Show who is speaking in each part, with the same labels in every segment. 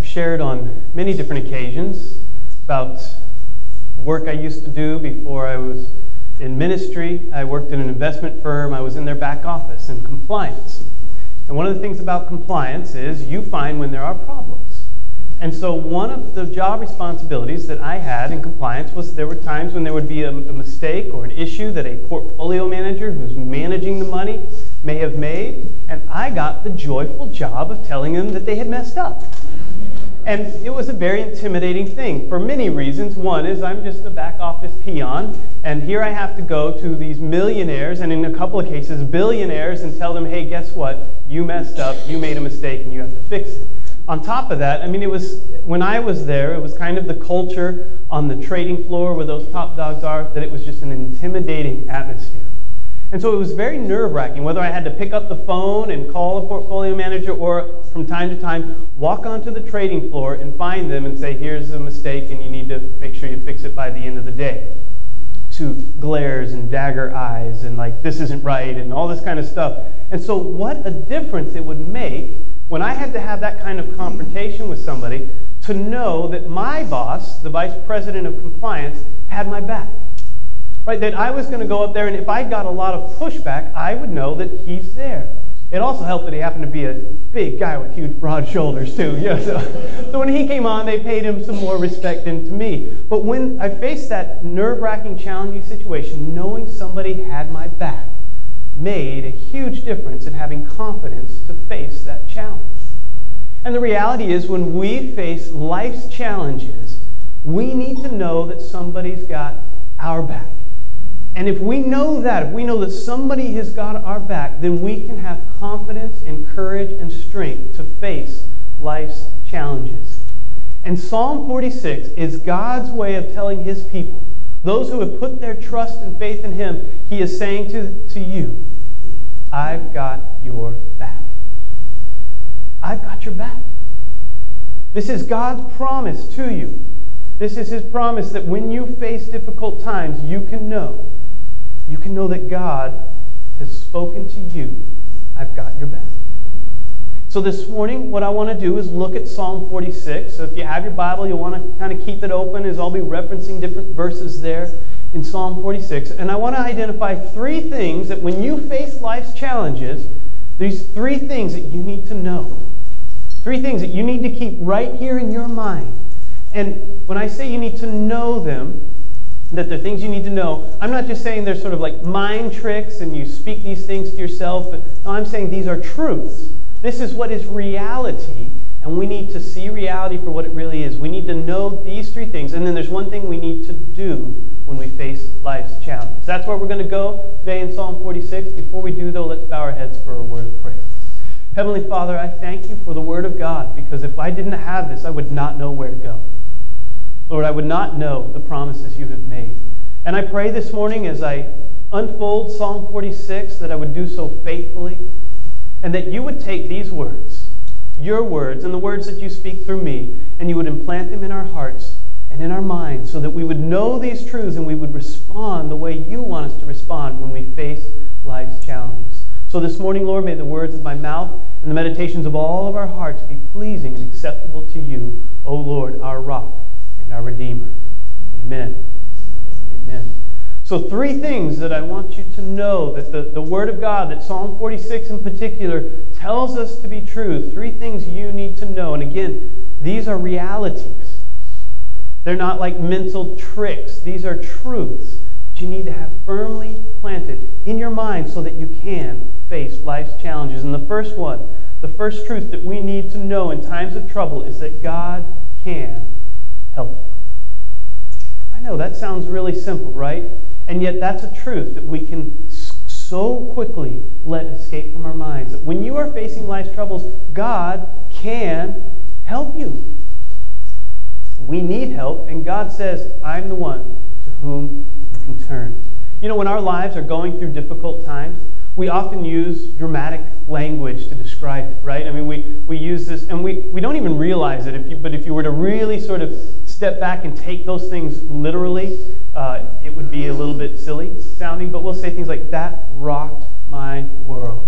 Speaker 1: shared on many different occasions about work I used to do before I was in ministry. I worked in an investment firm. I was in their back office in compliance. And one of the things about compliance is you find when there are problems. And so one of the job responsibilities that I had in compliance was there were times when there would be a mistake or an issue that a portfolio manager who's managing the money may have made, and I got the joyful job of telling them that they had messed up. And it was a very intimidating thing for many reasons. One is I'm just a back office peon, and here I have to go to these millionaires, and in a couple of cases billionaires, and tell them, hey, guess what? You messed up, you made a mistake, and you have to fix it. On top of that, it was, when I was there, it was kind of the culture on the trading floor where those top dogs are, that it was just an intimidating atmosphere. And so it was very nerve-wracking, whether I had to pick up the phone and call a portfolio manager or from time to time walk onto the trading floor and find them and say, here's a mistake and you need to make sure you fix it by the end of the day. To glares and dagger eyes and like, this isn't right and all this kind of stuff. And so what a difference it would make when I had to have that kind of confrontation with somebody to know that my boss, the vice president of compliance, had my back. Right, that I was going to go up there, and if I got a lot of pushback, I would know that he's there. It also helped that he happened to be a big guy with huge, broad shoulders, too. Yeah, so when he came on, they paid him some more respect than to me. But when I faced that nerve-wracking, challenging situation, knowing somebody had my back made a huge difference in having confidence to face that challenge. And the reality is, when we face life's challenges, we need to know that somebody's got our back. And if we know that somebody has got our back, then we can have confidence and courage and strength to face life's challenges. And Psalm 46 is God's way of telling His people, those who have put their trust and faith in Him, He is saying to you, I've got your back. I've got your back. This is God's promise to you. This is His promise that when you face difficult times, you can know that God has spoken to you. I've got your back. So this morning, what I want to do is look at Psalm 46. So if you have your Bible, you'll want to kind of keep it open, as I'll be referencing different verses there in Psalm 46. And I want to identify three things that when you face life's challenges, these three things that you need to know. Three things that you need to keep right here in your mind. And when I say you need to know them, that they're things you need to know, I'm not just saying they're sort of like mind tricks and you speak these things to yourself. But no, I'm saying these are truths. This is what is reality, and we need to see reality for what it really is. We need to know these three things, and then there's one thing we need to do when we face life's challenges. That's where we're going to go today in Psalm 46. Before we do, though, let's bow our heads for a word of prayer. Heavenly Father, I thank you for the Word of God, because if I didn't have this, I would not know where to go. Lord, I would not know the promises you have made. And I pray this morning as I unfold Psalm 46 that I would do so faithfully, and that you would take these words, your words, and the words that you speak through me, and you would implant them in our hearts and in our minds so that we would know these truths and we would respond the way you want us to respond when we face life's challenges. So this morning, Lord, may the words of my mouth and the meditations of all of our hearts be pleasing and acceptable to you, O Lord, our rock and our Redeemer. Amen. Amen. So three things that I want you to know that the Word of God, that Psalm 46 in particular, tells us to be true. Three things you need to know. And again, these are realities. They're not like mental tricks. These are truths that you need to have firmly planted in your mind so that you can face life's challenges. And the first one, the first truth that we need to know in times of trouble is that God can help you. I know that sounds really simple, right? And yet that's a truth that we can so quickly let escape from our minds. That when you are facing life's troubles, God can help you. We need help, and God says, I'm the one to whom you can turn. You know, when our lives are going through difficult times, we often use dramatic language to describe it, right? I mean, we use this, and we don't even realize it. But if you were to really sort of step back and take those things literally, it would be a little bit silly sounding. But we'll say things like, that rocked my world.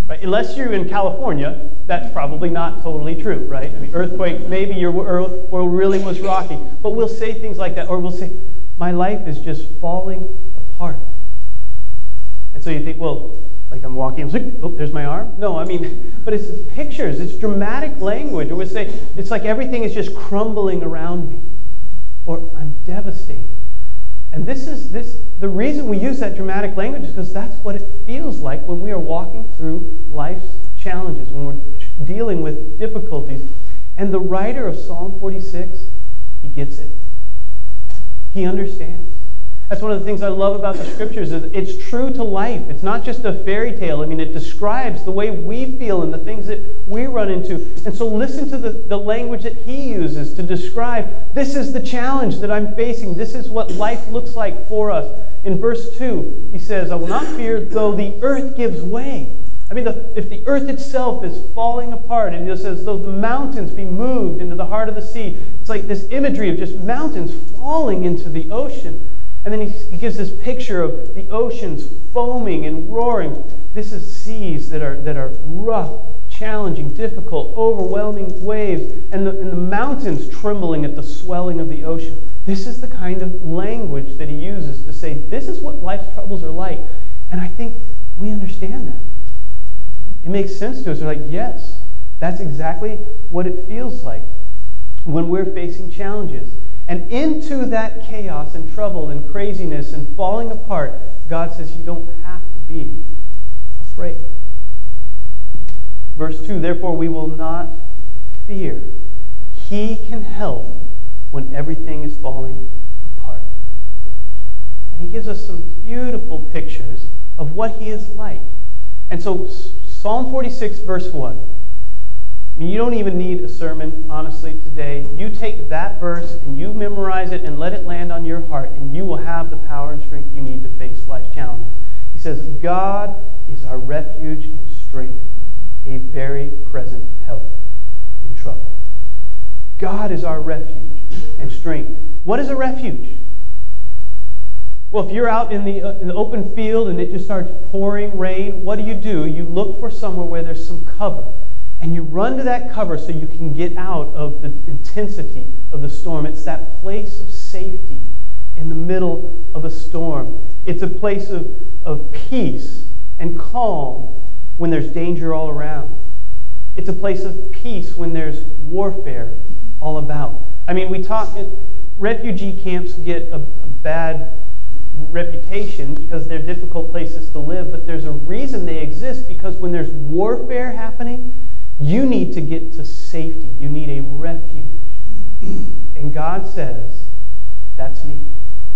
Speaker 1: Right? Unless you're in California, that's probably not totally true, right? I mean, earthquake, maybe your world really was rocky. But we'll say things like that, or we'll say, my life is just falling apart. And so you think, well, like I'm walking, it's like, oh, there's my arm? No, I mean, but it's pictures, it's dramatic language. Or we'll say, it's like everything is just crumbling around me. Or I'm devastated. And the reason we use that dramatic language is because that's what it feels like when we are walking through life's challenges, when we're dealing with difficulties. And the writer of Psalm 46, he gets it. He understands. That's one of the things I love about the scriptures is it's true to life. It's not just a fairy tale. I mean, it describes the way we feel and the things that we run into. And so listen to the language that he uses to describe, this is the challenge that I'm facing. This is what life looks like for us. In verse 2, he says, I will not fear though the earth gives way. I mean, if the earth itself is falling apart, and it says, though the mountains be moved into the heart of the sea. It's like this imagery of just mountains falling into the ocean. And then he gives this picture of the oceans foaming and roaring. This is seas that are rough, challenging, difficult, overwhelming waves, and the mountains trembling at the swelling of the ocean. This is the kind of language that he uses to say, this is what life's troubles are like. And I think we understand that. It makes sense to us. We're like, yes, that's exactly what it feels like when we're facing challenges. And into that chaos and trouble and craziness and falling apart, God says you don't have to be afraid. Verse 2, therefore we will not fear. He can help when everything is falling apart. And he gives us some beautiful pictures of what he is like. And so Psalm 46, verse 1. I mean, you don't even need a sermon, honestly, today. You take that verse and you memorize it and let it land on your heart, and you will have the power and strength you need to face life's challenges. He says, God is our refuge and strength, a very present help in trouble. God is our refuge and strength. What is a refuge? Well, if you're out in the open field and it just starts pouring rain, what do? You look for somewhere where there's some cover. And you run to that cover so you can get out of the intensity of the storm. It's that place of safety in the middle of a storm. It's a place of peace and calm when there's danger all around. It's a place of peace when there's warfare all about. I mean, refugee camps get a bad reputation because they're difficult places to live, but there's a reason they exist, because when there's warfare happening, you need to get to safety. You need a refuge. And God says, that's me.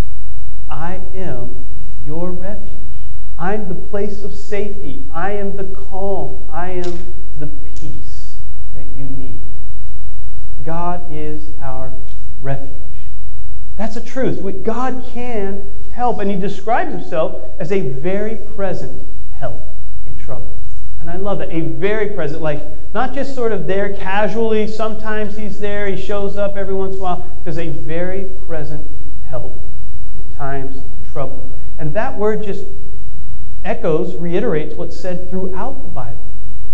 Speaker 1: I am your refuge. I'm the place of safety. I am the calm. I am the peace that you need. God is our refuge. That's a truth. God can help, and he describes himself as a very present help in trouble. And I love that. A very present, like not just sort of there casually. Sometimes he's there. He shows up every once in a while. There's a very present help in times of trouble. And that word just reiterates what's said throughout the Bible.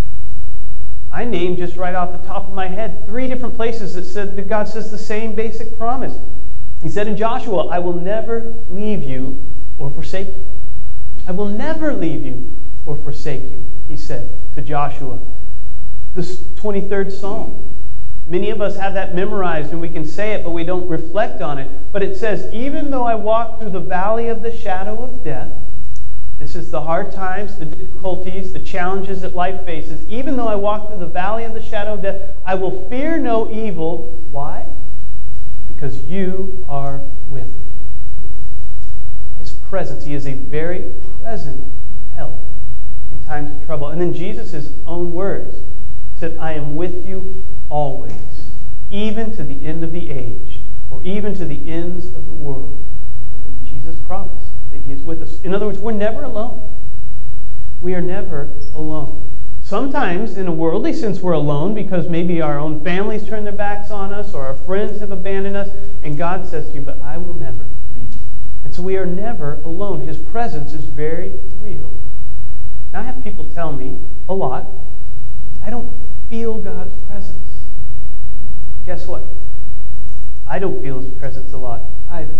Speaker 1: I named just right off the top of my head 3 different places that God says the same basic promise. He said in Joshua, I will never leave you or forsake you. I will never leave you or forsake you, he said to Joshua. The 23rd Psalm. Many of us have that memorized and we can say it, but we don't reflect on it. But it says, even though I walk through the valley of the shadow of death, this is the hard times, the difficulties, the challenges that life faces. Even though I walk through the valley of the shadow of death, I will fear no evil. Why? Because you are with me. His presence. He is a very present help in times of trouble. And then Jesus' own words said, I am with you always, even to the end of the age, or even to the ends of the world. Jesus promised that he is with us. In other words, we're never alone. We are never alone. Sometimes, in a worldly sense, we're alone because maybe our own families turn their backs on us or our friends have abandoned us. And God says to you, but I will never leave you. And so we are never alone. His presence is very real. Now, I have people tell me a lot, I don't feel God's presence. Guess what? I don't feel His presence a lot either.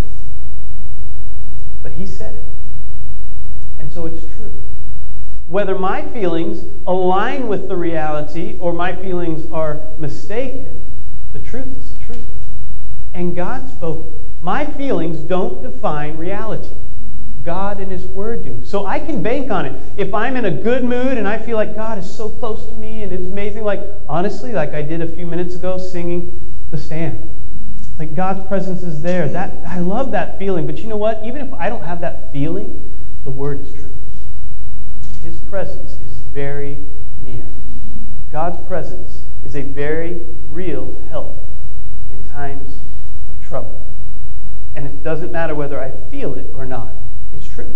Speaker 1: But He said it. And so it's true. Whether my feelings align with the reality or my feelings are mistaken, the truth is the truth. And God spoke it. My feelings don't define reality. God and His Word do. So I can bank on it. If I'm in a good mood and I feel like God is so close to me and it's amazing, like honestly, like I did a few minutes ago singing The Stand. Like God's presence is there. I love that feeling. But you know what? Even if I don't have that feeling, the Word is true. His presence is very near. God's presence is a very real help in times of trouble. And it doesn't matter whether I feel it or not. It's true.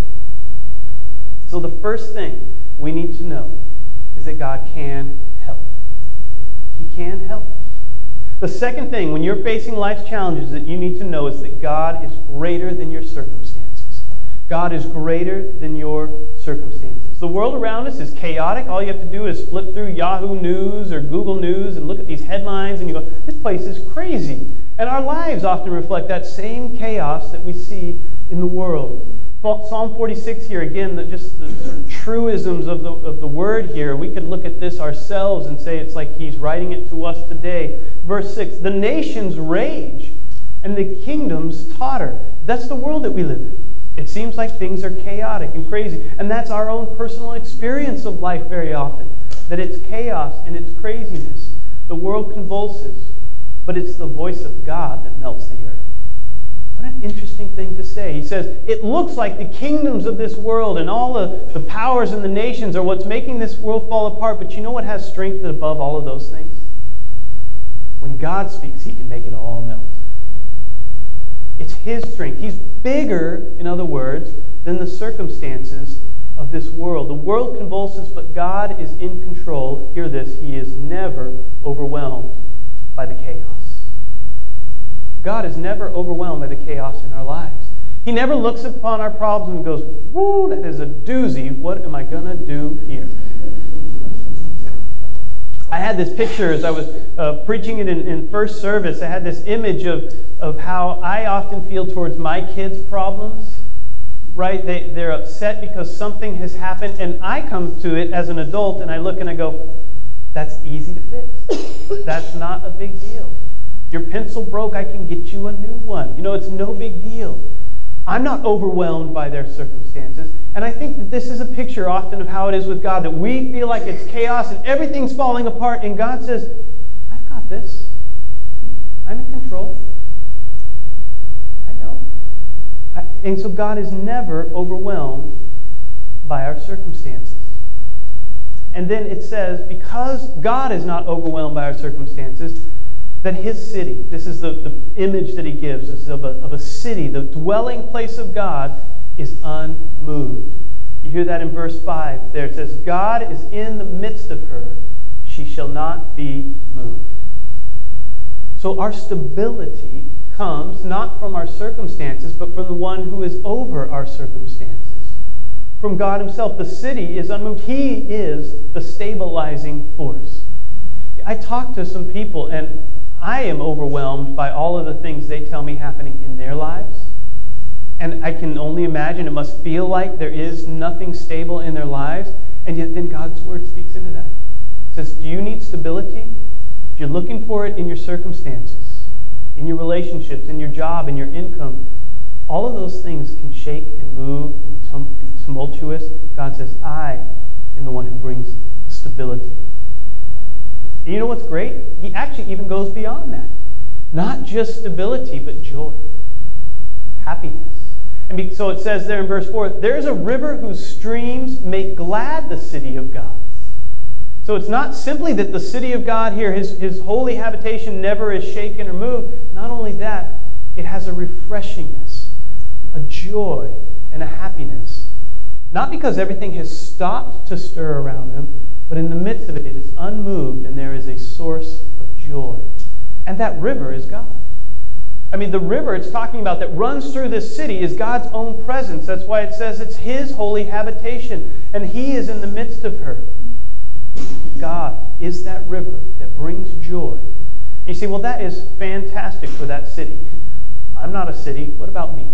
Speaker 1: So the first thing we need to know is that God can help. He can help. The second thing, when you're facing life's challenges, that you need to know is that God is greater than your circumstances. God is greater than your circumstances. The world around us is chaotic. All you have to do is flip through Yahoo News or Google News and look at these headlines and you go, this place is crazy. And our lives often reflect that same chaos that we see in the world. Psalm 46 here, again, just the sort of truisms of the word here. We could look at this ourselves and say it's like He's writing it to us today. Verse 6, the nations rage and the kingdoms totter. That's the world that we live in. It seems like things are chaotic and crazy. And that's our own personal experience of life very often. That it's chaos and it's craziness. The world convulses. But it's the voice of God that melts the earth. What an interesting thing to say. He says, it looks like the kingdoms of this world and all the powers and the nations are what's making this world fall apart. But you know what has strength above all of those things? When God speaks, He can make it all melt. It's His strength. He's bigger, in other words, than the circumstances of this world. The world convulses, but God is in control. Hear this, He is never overwhelmed by the chaos. God is never overwhelmed by the chaos in our lives. He never looks upon our problems and goes, whoo, that is a doozy. What am I going to do here? I had this picture as I was preaching it in first service. I had this image of how I often feel towards my kids' problems. Right? They're upset because something has happened. And I come to it as an adult and I look and I go, that's easy to fix. That's not a big deal. Your pencil broke, I can get you a new one. You know, it's no big deal. I'm not overwhelmed by their circumstances. And I think that this is a picture often of how it is with God, that we feel like it's chaos and everything's falling apart, and God says, I've got this. I'm in control. I know. And so God is never overwhelmed by our circumstances. And then it says, because God is not overwhelmed by our circumstances, that His city, this is the image that He gives, is of a city, the dwelling place of God is unmoved. You hear that in verse 5 there. It says, God is in the midst of her. She shall not be moved. So our stability comes not from our circumstances, but from the one who is over our circumstances. From God Himself. The city is unmoved. He is the stabilizing force. I talk to some people, and I am overwhelmed by all of the things they tell me happening in their lives. And I can only imagine it must feel like there is nothing stable in their lives. And yet then God's Word speaks into that. It says, do you need stability? If you're looking for it in your circumstances, in your relationships, in your job, in your income, all of those things can shake and move and be tumultuous. God says, I am the one who brings stability. And you know what's great? He actually even goes beyond that. Not just stability, but joy, happiness. And so it says there in verse 4, there's a river whose streams make glad the city of God. So it's not simply that the city of God here, his holy habitation never is shaken or moved. Not only that, it has a refreshingness, a joy, and a happiness. Not because everything has stopped to stir around them, but in the midst of it, it is unmoved, and there is a source of joy. And that river is God. I mean, the river it's talking about that runs through this city is God's own presence. That's why it says it's His holy habitation, and He is in the midst of her. God is that river that brings joy. And you say, well, that is fantastic for that city. I'm not a city. What about me?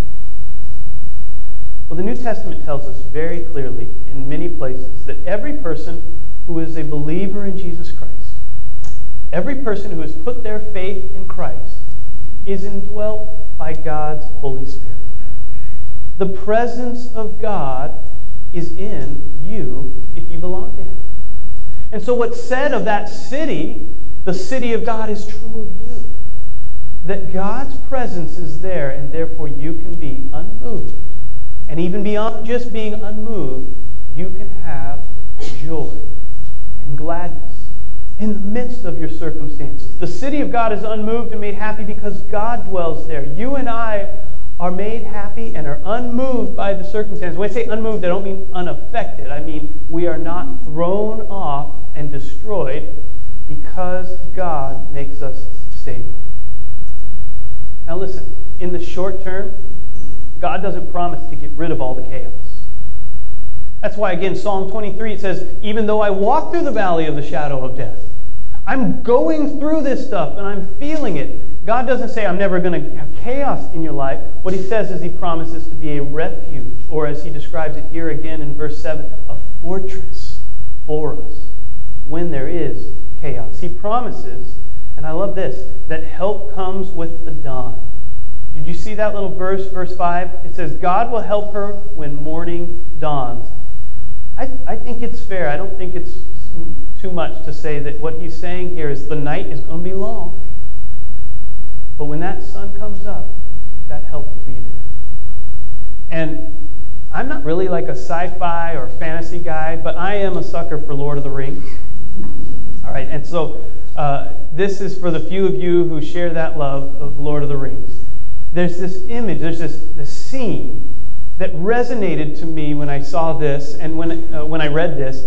Speaker 1: Well, the New Testament tells us very clearly in many places that every person who is a believer in Jesus Christ, every person who has put their faith in Christ, is indwelt by God's Holy Spirit. The presence of God is in you if you belong to Him. And so what's said of that city, the city of God, is true of you. That God's presence is there, and therefore you can be unmoved. And even beyond just being unmoved, you can have joy and gladness in the midst of your circumstances. The city of God is unmoved and made happy because God dwells there. You and I are made happy and are unmoved by the circumstances. When I say unmoved, I don't mean unaffected. I mean we are not thrown off and destroyed because God makes us stable. Now listen, in the short term, God doesn't promise to get rid of all the chaos. That's why, again, Psalm 23, it says, even though I walk through the valley of the shadow of death, I'm going through this stuff and I'm feeling it. God doesn't say I'm never going to have chaos in your life. What He says is He promises to be a refuge, or as He describes it here again in verse 7, a fortress for us when there is chaos. He promises, and I love this, that help comes with the dawn. Did you see that little verse, verse 5? It says, God will help her when morning dawns. I think it's fair. I don't think it's too much to say that what He's saying here is the night is going to be long. But when that sun comes up, that help will be there. And I'm not really like a sci-fi or fantasy guy, but I am a sucker for Lord of the Rings. All right, and so this is for the few of you who share that love of Lord of the Rings. There's this image, there's this scene that resonated to me when I saw this and when I read this.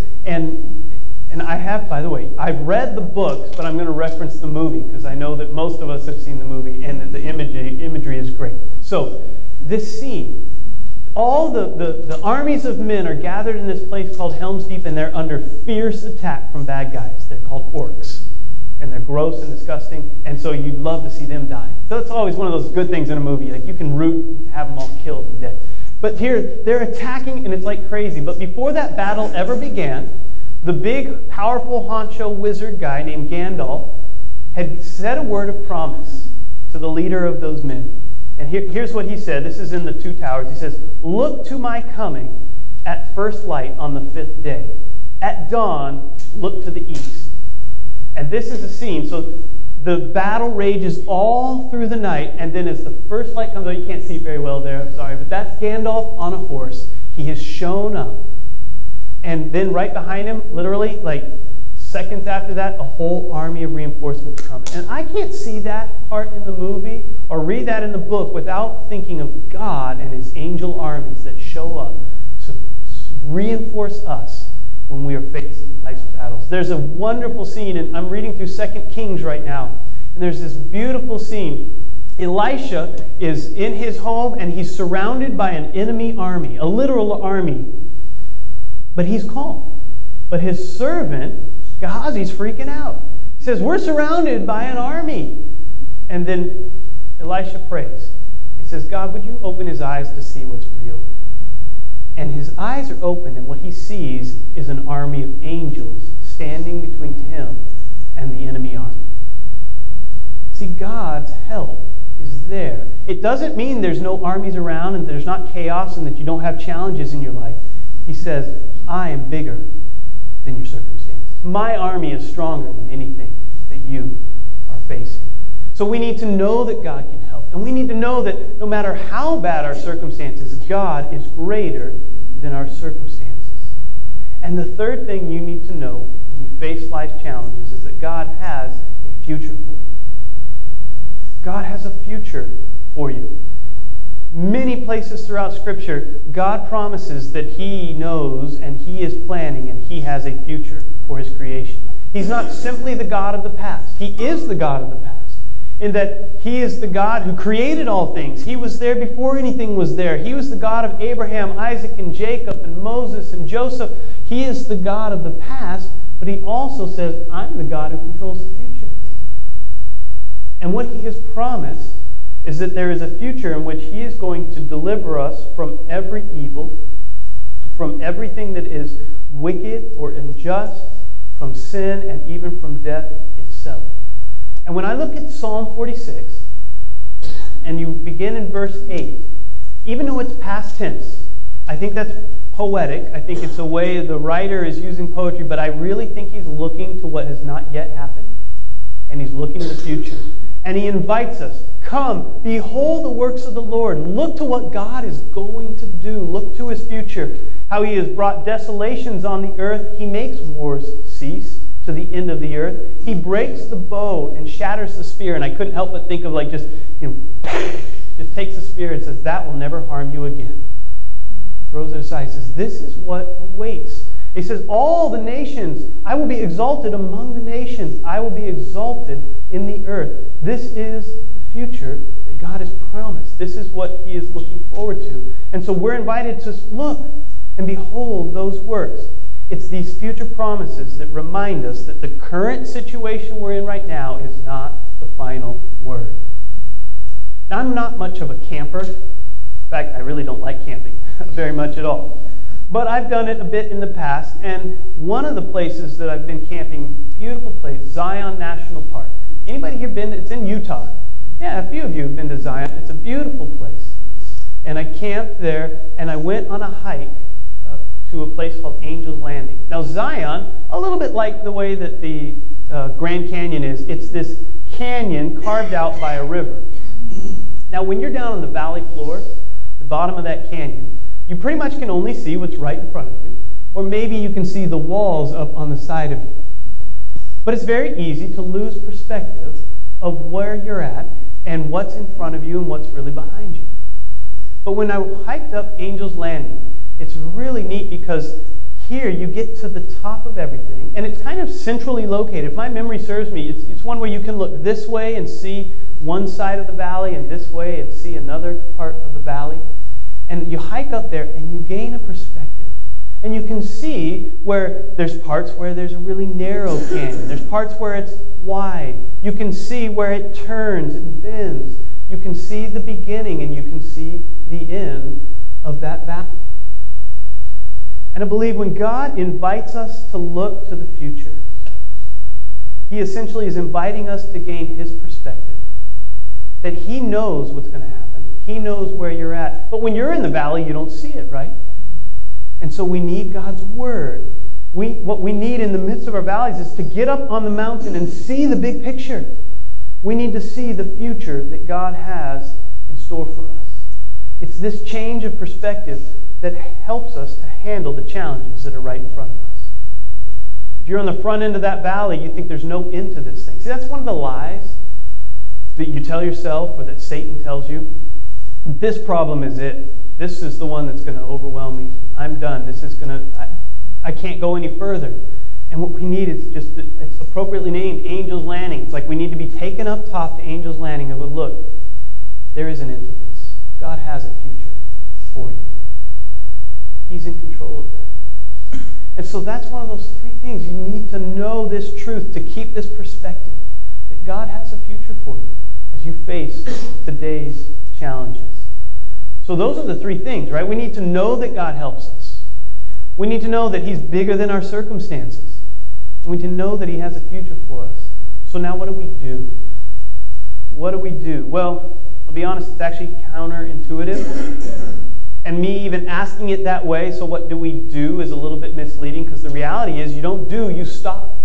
Speaker 1: And I have, by the way, I've read the books, but I'm going to reference the movie because I know that most of us have seen the movie and the imagery is great. So this scene, all the armies of men are gathered in this place called Helm's Deep, and they're under fierce attack from bad guys. They're called orcs. And they're gross and disgusting, and so you'd love to see them die. So that's always one of those good things in a movie. Like you can root and have them all killed and dead. But here, they're attacking, and it's like crazy. But before that battle ever began, the big, powerful honcho wizard guy named Gandalf had said a word of promise to the leader of those men. And here's what he said. This is in the Two Towers. He says, look to my coming at first light on the 5th day. At dawn, look to the east. And this is a scene. So the battle rages all through the night, and then as the first light comes out, you can't see very well there, I'm sorry, but that's Gandalf on a horse. He has shown up. And then right behind him, literally, like seconds after that, a whole army of reinforcements come. And I can't see that part in the movie or read that in the book without thinking of God and His angel armies that show up to reinforce us when we are facing life's battles. There's a wonderful scene, and I'm reading through 2 Kings right now, and there's this beautiful scene. Elisha is in his home, and he's surrounded by an enemy army, a literal army, but he's calm. But his servant, Gehazi's freaking out. He says, we're surrounded by an army. And then Elisha prays. He says, God, would you open his eyes to see what's real? And his eyes are open, and what he sees is an army of angels standing between him and the enemy army. See, God's help is there. It doesn't mean there's no armies around and there's not chaos and that you don't have challenges in your life. He says, I am bigger than your circumstances. My army is stronger than anything that you are facing. So we need to know that God can help. And we need to know that no matter how bad our circumstances, God is greater than our circumstances. And the third thing you need to know when you face life's challenges is that God has a future for you. God has a future for you. Many places throughout Scripture, God promises that He knows and He is planning and He has a future for His creation. He's not simply the God of the past. He is the God of the past. In that He is the God who created all things. He was there before anything was there. He was the God of Abraham, Isaac, and Jacob, and Moses, and Joseph. He is the God of the past, But he also says, I'm the God who controls the future. And what he has promised is that there is a future in which he is going to deliver us from every evil, from everything that is wicked or unjust, from sin, and even from death itself. And when I look at Psalm 46, and you begin in verse 8, even though it's past tense, I think that's poetic. I think it's a way the writer is using poetry, but I really think he's looking to what has not yet happened, and he's looking to the future. And he invites us, come, behold the works of the Lord. Look to what God is going to do. Look to his future, how he has brought desolations on the earth. He makes wars cease to the end of the earth. He breaks the bow and shatters the spear. And I couldn't help but think of just takes the spear and says, that will never harm you again. Throws it aside. He says, this is what awaits. He says, all the nations, I will be exalted among the nations. I will be exalted in the earth. This is the future that God has promised. This is what he is looking forward to. And so we're invited to look and behold those works. It's these future promises that remind us that the current situation we're in right now is not the final word. Now, I'm not much of a camper. In fact, I really don't like camping very much at all. But I've done it a bit in the past, and one of the places that I've been camping, beautiful place, Zion National Park. Anybody here been? It's in Utah. Yeah, a few of you have been to Zion. It's a beautiful place. And I camped there, and I went on a hike to a place called Angel's Landing. Now, Zion, a little bit like the way that the Grand Canyon is, it's this canyon carved out by a river. Now, when you're down on the valley floor, the bottom of that canyon, you pretty much can only see what's right in front of you, or maybe you can see the walls up on the side of you. But it's very easy to lose perspective of where you're at and what's in front of you and what's really behind you. But when I hiked up Angel's Landing, it's really neat because here you get to the top of everything, and it's kind of centrally located. If my memory serves me, it's one where you can look this way and see one side of the valley, and this way and see another part of the valley. And you hike up there and you gain a perspective. And you can see where there's parts where there's a really narrow canyon. There's parts where it's wide. You can see where it turns and bends. You can see the beginning and you can see the end of that valley. And I believe when God invites us to look to the future, he essentially is inviting us to gain his perspective. That he knows what's going to happen. He knows where you're at. But when you're in the valley, you don't see it, right? And so we need God's word. What we need in the midst of our valleys is to get up on the mountain and see the big picture. We need to see the future that God has in store for us. It's this change of perspective that helps us to handle the challenges that are right in front of us. If you're on the front end of that valley, you think there's no end to this thing. See, that's one of the lies that you tell yourself or that Satan tells you. This problem is it. This is the one that's going to overwhelm me. I'm done. This is going to, I can't go any further. And what we need is just, it's appropriately named Angel's Landing. It's like we need to be taken up top to Angel's Landing and go, look, there is an end to this. God has a future for you. He's in control of that. And so that's one of those three things. You need to know this truth to keep this perspective that God has a future for you as you face today's challenges. So those are the three things, right? We need to know that God helps us. We need to know that he's bigger than our circumstances. And we need to know that he has a future for us. So now what do we do? What do we do? Well, I'll be honest, it's actually counterintuitive. And me even asking it that way, so what do we do, is a little bit misleading, because the reality is you don't do, you stop.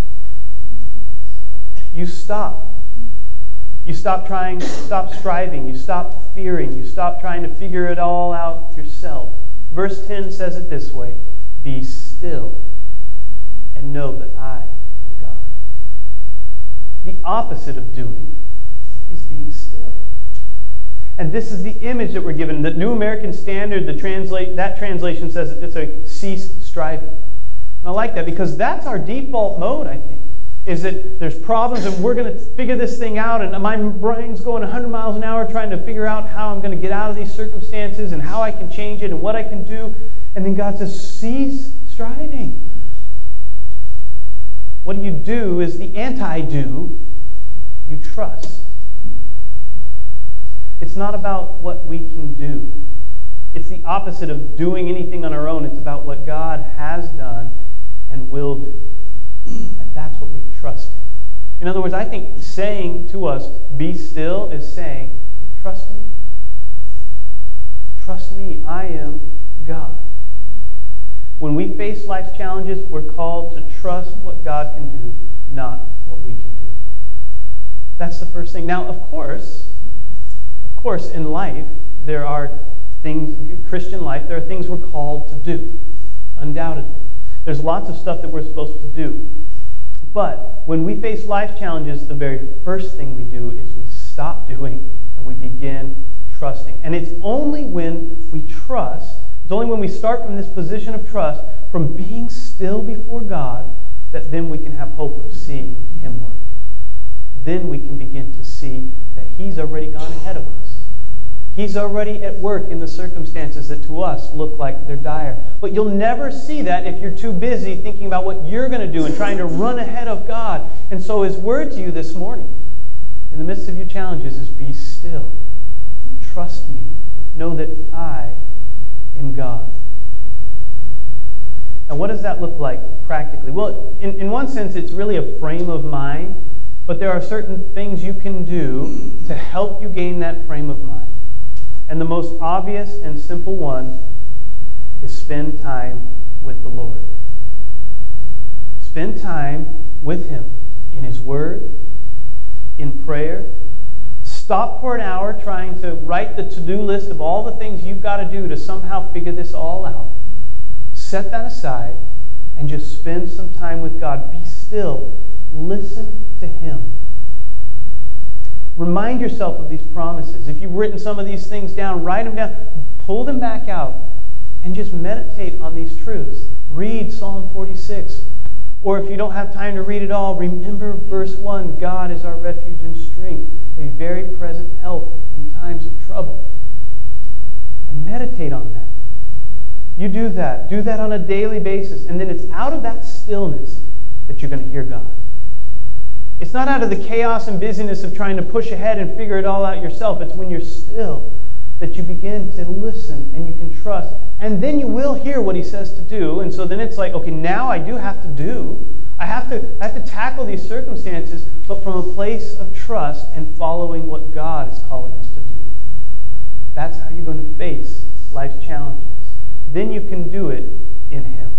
Speaker 1: You stop. You stop trying, you stop striving, you stop fearing, you stop trying to figure it all out yourself. Verse 10 says it this way, be still and know that I am God. The opposite of doing is being still. And this is the image that we're given. The New American Standard, that translation says that it's a cease striving. And I like that because that's our default mode, I think. Is that there's problems and we're going to figure this thing out, and my brain's going 100 miles an hour trying to figure out how I'm going to get out of these circumstances and how I can change it and what I can do. And then God says, cease striving. What you do is the anti-do. You trust. It's not about what we can do. It's the opposite of doing anything on our own. It's about what God has done and will do. And that's what we trust in. In other words, I think saying to us, be still, is saying, trust me. Trust me. I am God. When we face life's challenges, we're called to trust what God can do, not what we can do. That's the first thing. Now, of course, in life, there are things, Christian life, there are things we're called to do, undoubtedly. There's lots of stuff that we're supposed to do. But when we face life challenges, the very first thing we do is we stop doing and we begin trusting. And it's only when we trust, it's only when we start from this position of trust, from being still before God, that then we can have hope of seeing Him work. Then we can begin to see that He's already gone ahead of us. He's already at work in the circumstances that to us look like they're dire. But you'll never see that if you're too busy thinking about what you're going to do and trying to run ahead of God. And so His word to you this morning, in the midst of your challenges, is be still. Trust me. Know that I am God. Now, what does that look like practically? Well, in one sense, it's really a frame of mind, but there are certain things you can do to help you gain that frame of mind. And the most obvious and simple one is spend time with the Lord. Spend time with Him in His Word, in prayer. Stop for an hour trying to write the to-do list of all the things you've got to do to somehow figure this all out. Set that aside and just spend some time with God. Be still. Listen to Him. Remind yourself of these promises. If you've written some of these things down, write them down. Pull them back out and just meditate on these truths. Read Psalm 46. Or if you don't have time to read it all, remember verse 1. God is our refuge and strength, a very present help in times of trouble. And meditate on that. You do that. Do that on a daily basis. And then it's out of that stillness that you're going to hear God. It's not out of the chaos and busyness of trying to push ahead and figure it all out yourself. It's when you're still that you begin to listen and you can trust. And then you will hear what He says to do. And so then it's like, okay, now I do have to do. I have to tackle these circumstances, but from a place of trust and following what God is calling us to do. That's how you're going to face life's challenges. Then you can do it in Him.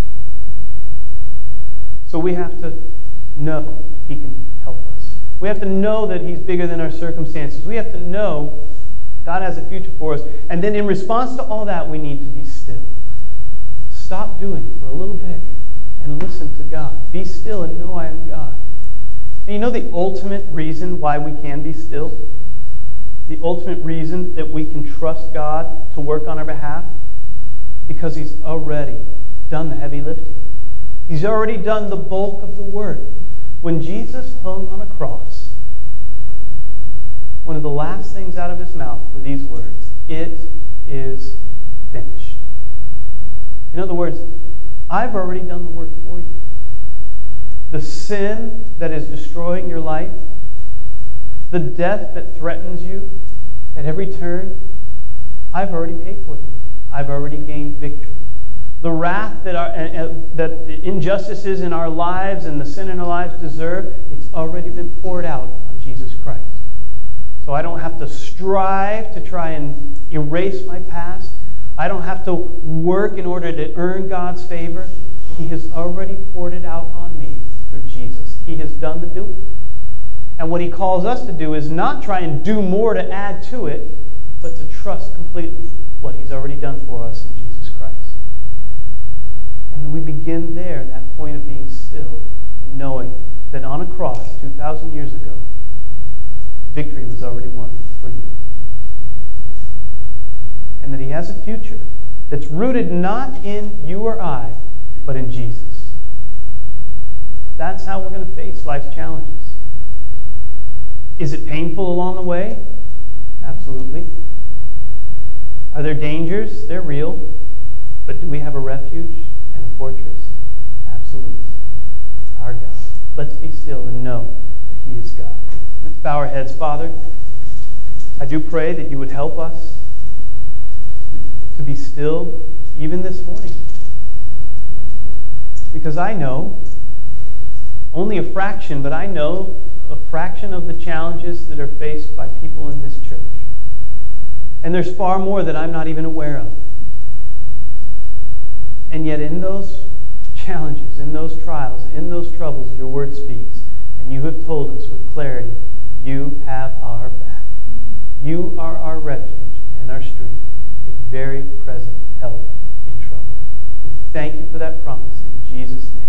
Speaker 1: So we have to know He can help us. We have to know that He's bigger than our circumstances. We have to know God has a future for us. And then in response to all that, we need to be still. Stop doing for a little bit and listen to God. Be still and know I am God. And you know the ultimate reason why we can be still? The ultimate reason that we can trust God to work on our behalf? Because He's already done the heavy lifting. He's already done the bulk of the work. When Jesus hung on a cross, one of the last things out of His mouth were these words, "It is finished." In other words, I've already done the work for you. The sin that is destroying your life, the death that threatens you at every turn, I've already paid for them. I've already gained victory. The wrath that the injustices in our lives and the sin in our lives deserve, it's already been poured out on Jesus Christ. So I don't have to strive to try and erase my past. I don't have to work in order to earn God's favor. He has already poured it out on me through Jesus. He has done the doing. And what He calls us to do is not try and do more to add to it, but to trust completely what He's already done for us in Jesus Christ. And we begin there in that point of being still and knowing that on a cross 2,000 years ago, victory was already won for you. And that He has a future that's rooted not in you or I, but in Jesus. That's how we're going to face life's challenges. Is it painful along the way? Absolutely. Are there dangers? They're real. But do we have a refuge and a fortress? Absolutely. Our God. Let's be still and know that He is God. Let's bow our heads. Father, I do pray that you would help us to be still even this morning. Because I know, only a fraction, but I know a fraction of the challenges that are faced by people in this church. And there's far more that I'm not even aware of. And yet in those challenges, in those trials, in those troubles, your word speaks. And you have told us with clarity, you have our back. You are our refuge and our strength, a very present help in trouble. We thank you for that promise in Jesus' name.